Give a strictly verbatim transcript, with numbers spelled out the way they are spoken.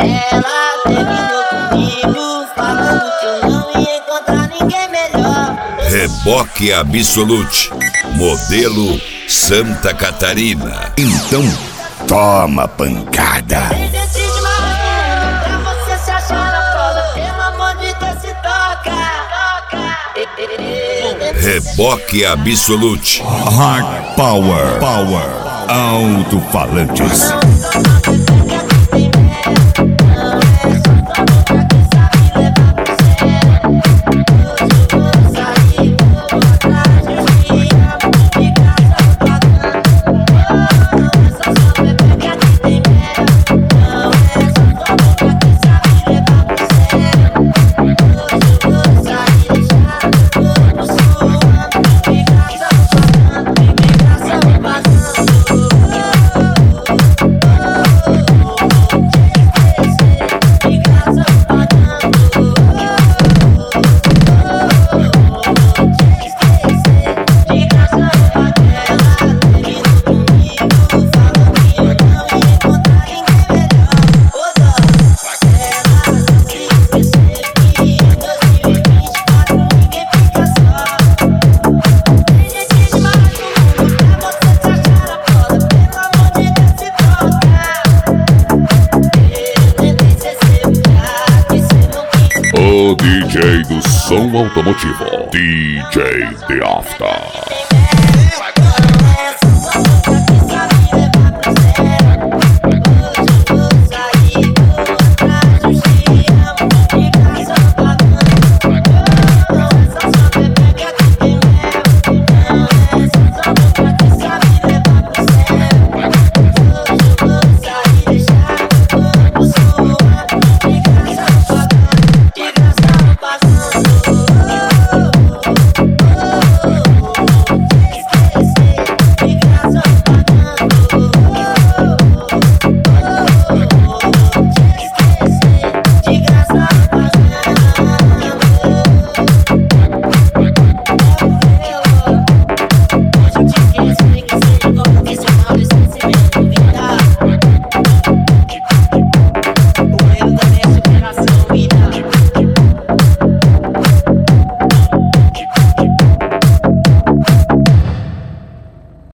Ela terminou comigo, falando que eu não ia encontrar ninguém melhor. Reboque Absolute, modelo Santa Catarina. Então, toma pancada. Tem dente de marrom, pra você se achar na prova. Pelo amor de Deus, se toca, toca. Reboque Absolute. Hard Power. Power. Alto-falantes. O D J do som automotivo, D J The After.